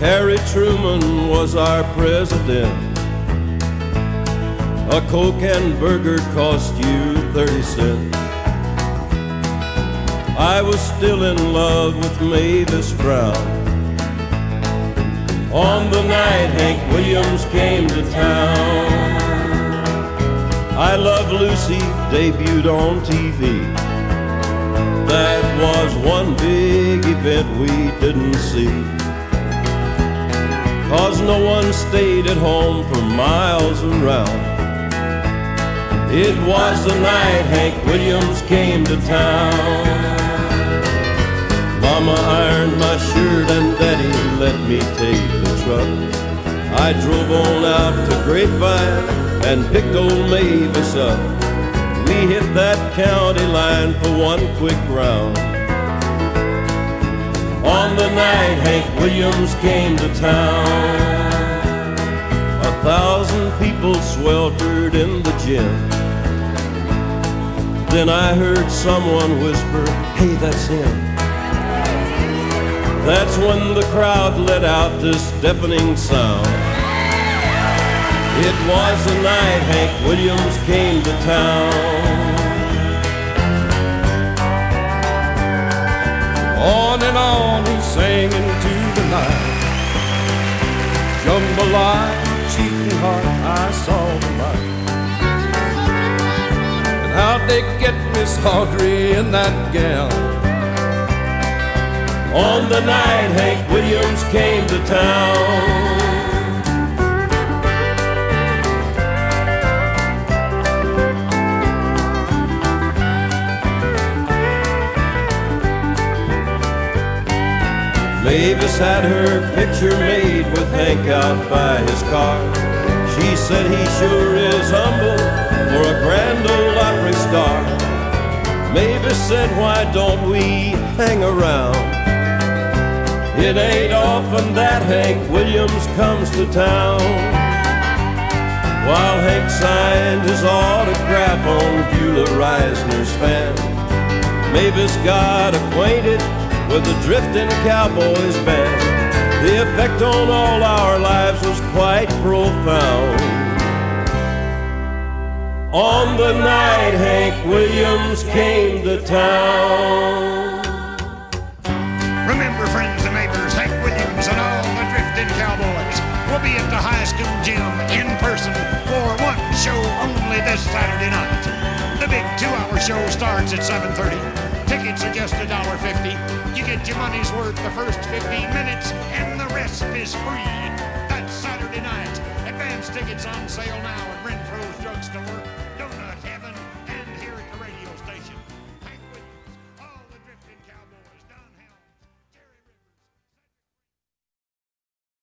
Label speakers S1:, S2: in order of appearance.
S1: Harry Truman was our president. A Coke and burger cost you 30 cents. I was still in love with Mavis Brown on the night Hank Williams came to town. I Love Lucy debuted on TV. That was one big event we didn't see, 'cause no one stayed at home for miles around. It was the night Hank Williams came to town. Mama ironed my shirt and Daddy let me take the truck. I drove on out to Grapevine and picked old Mavis up. We hit that county line for one quick round. On the night Hank Williams came to town, 1,000 people sweltered in the gym. Then I heard someone whisper, "Hey, that's him." That's when the crowd let out this deafening sound. It was the night Hank Williams came to town. On he sang into the night. Jambalaya, cheating heart, I saw the light. And how'd they get Miss Audrey in that gown? On the night Hank Williams came to town. Mavis had her picture made with Hank out by his car. She said he sure is humble for a Grand Ole Opry star. Mavis said, why don't we hang around? It ain't often that Hank Williams comes to town. While Hank signed his autograph on Beulah Reisner's fan, Mavis got acquainted with the Drifting Cowboys band. The effect on all our lives was quite profound. On the night Hank Williams came to town.
S2: Remember, friends and neighbors, Hank Williams and all the Drifting Cowboys will be at the high school gym in person for one show only this Saturday night. The big 2-hour show starts at 7:30. Tickets are just $1.50. You get your money's worth the first 15 minutes, and the rest is free. That's Saturday night. Advance tickets on sale now at Renfro's Drugstore.